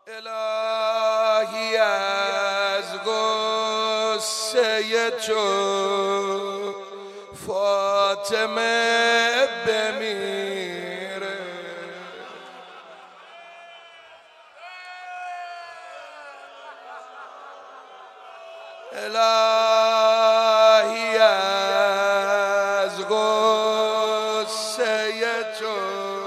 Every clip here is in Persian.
الهی از غصه تو فاطمه بمیره. الهی از غصه تو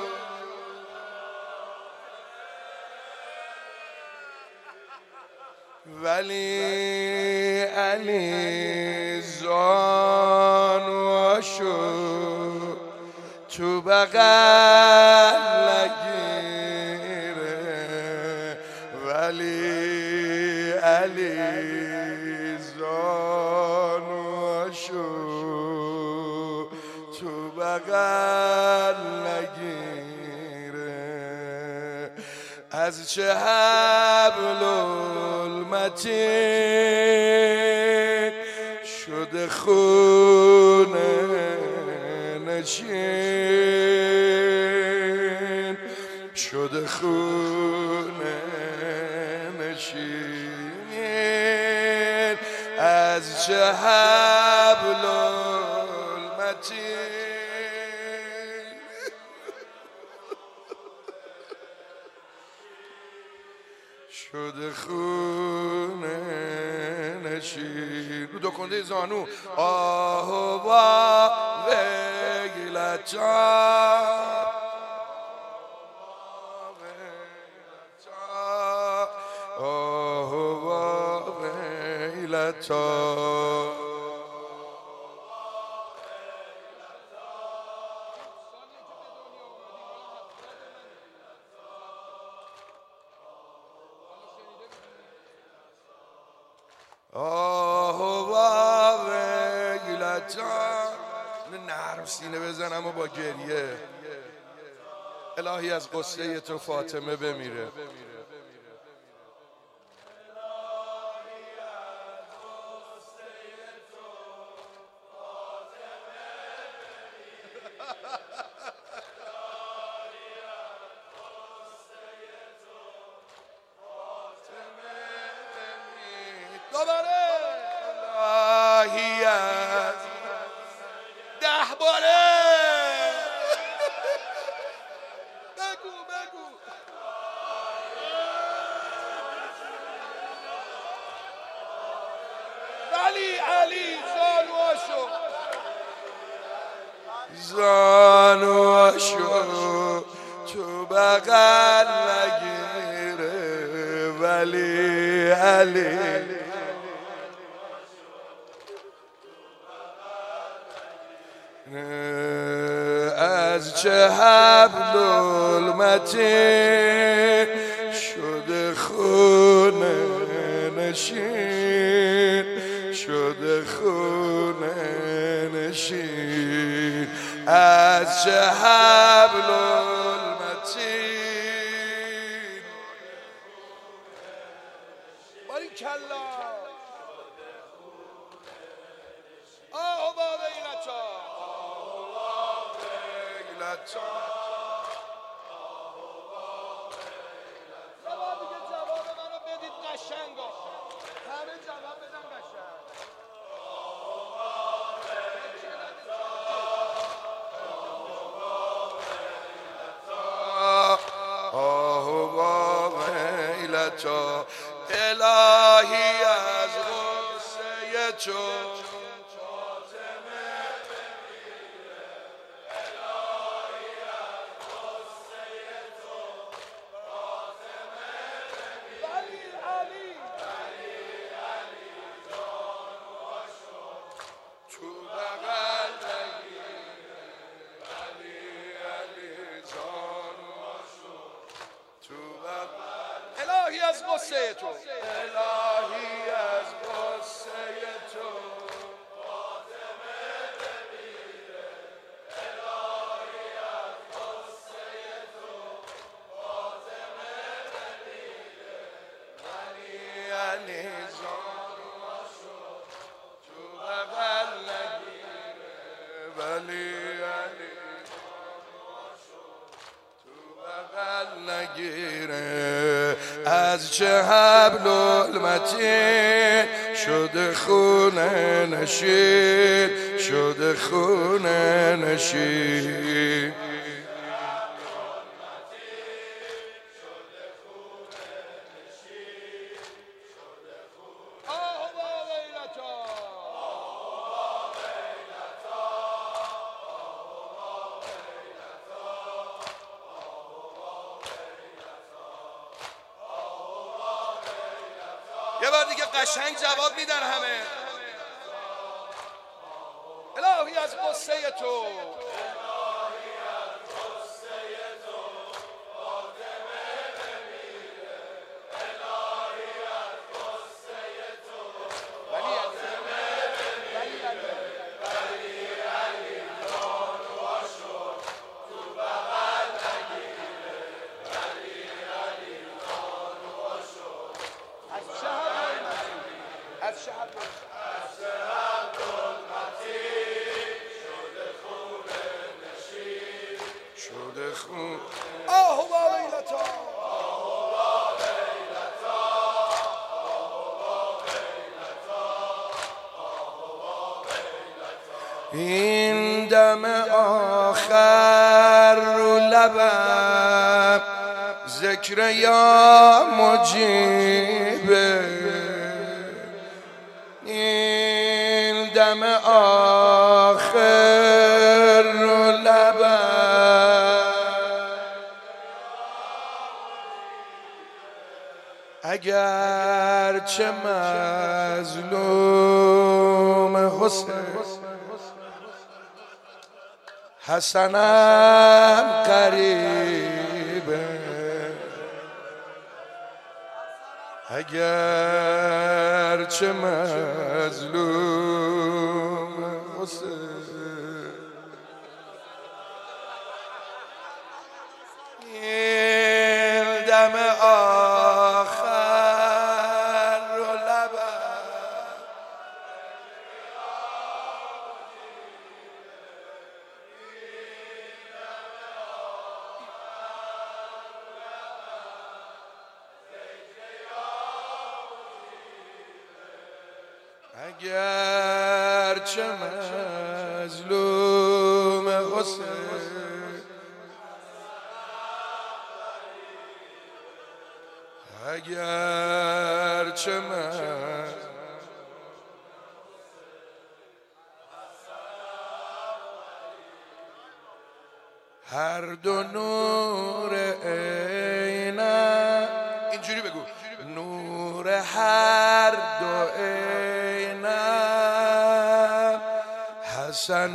ولی علی زانوشو تو بغل نگیره. ولی علی زانوشو تو بغل نگیره. از چه حبل المتین شده خونه نشین، شده خونه نشین. از چه حبل المتین شده خونه نشین. رو دو کنده زانو آه و ویلتا آه و ویلتا. آه و ویلتا. نرم سینه بزنم و با گریه. الهی از غصه تو فاطمه بمیره. الهی از 10 باره بگو بگو. ولی علی زانوشو تو بغل نگیره. ولی علی از چه حبل المتین شده خونه نشین، شده خونه نشین. از چه حبل المتین. باریکلا. آه و ویلتا جواب منو بدید قشنگا. همه جواب بدن قشنگ. آه و ویلتا. الهی از غصه تو الهی از غصه تو. الهی از غصه تو فاطمه بمیره. الهی از غصه تو فاطمه بمیره. ولی علی زانوشو تو بغل نگیره. ولی علی زانوشو تو بغل نگیره. از چه حبل المتین شده خونه نشین شده خونه نشین یه بار دیگه قشنگ جواب میدن همه. الهی از قصه تو از شهر شده خون آه و ویلتا این دم آخر رو لبم ذکر یا مجیبه این دم آخر رو لبم اگر چه مظلوم حسین حسنم قریبه اگر چه مظلوم حسین این دم آخر رو لبم اگر چه مظلوم حسین اگر چه هر دو نور عینم اینجوری بگو نور هر دو عینم حسن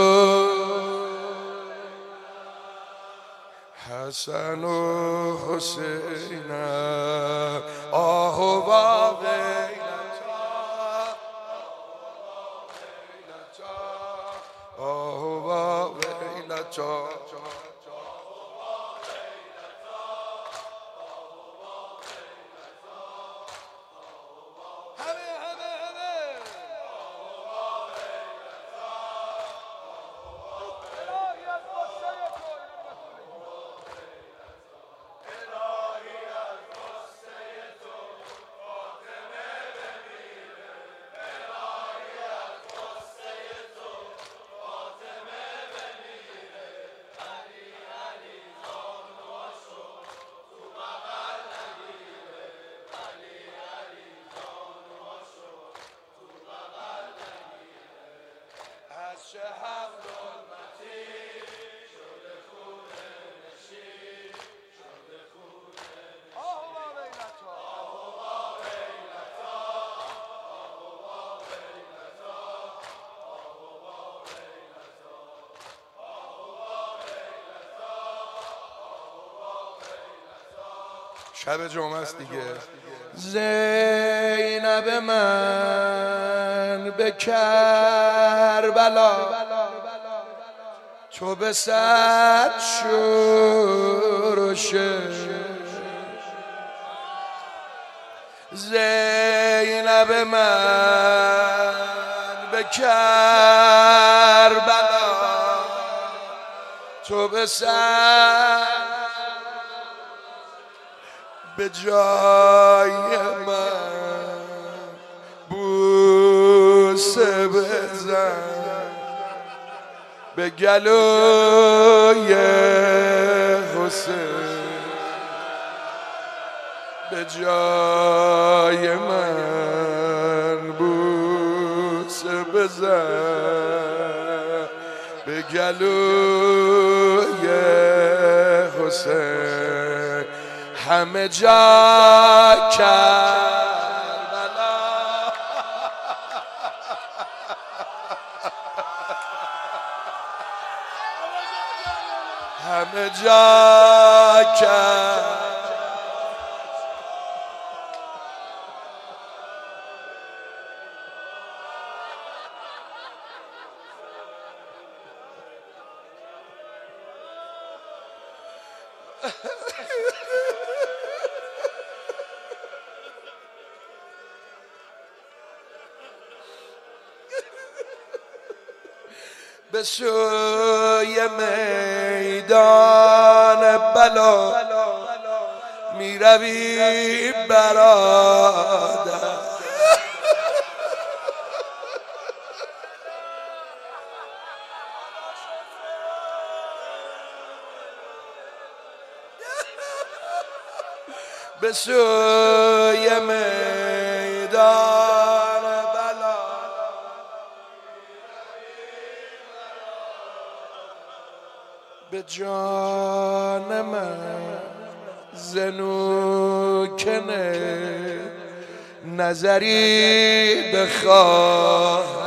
و حسینم آه و ویلتا آه و ویلتا از چه حبل المتین شده خونه نشین شده خونه آه و ویلتا آه و ویلتا آه و ویلتا آه و ویلتا آه و ویلتا آه و ویلتا شب جمعه است دیگه زینب من به کربلا تو به صد شورش زینب من به کربلا تو به صد به جای من بوسه بزن به گلوی حسین به جای من بوسه بزن به گلوی حسین همه جا کربلا همه جا کربلا به سوی میدان بلا می روی برادر به سوی میدان بلا به جان من زنوکنه نظری بخواه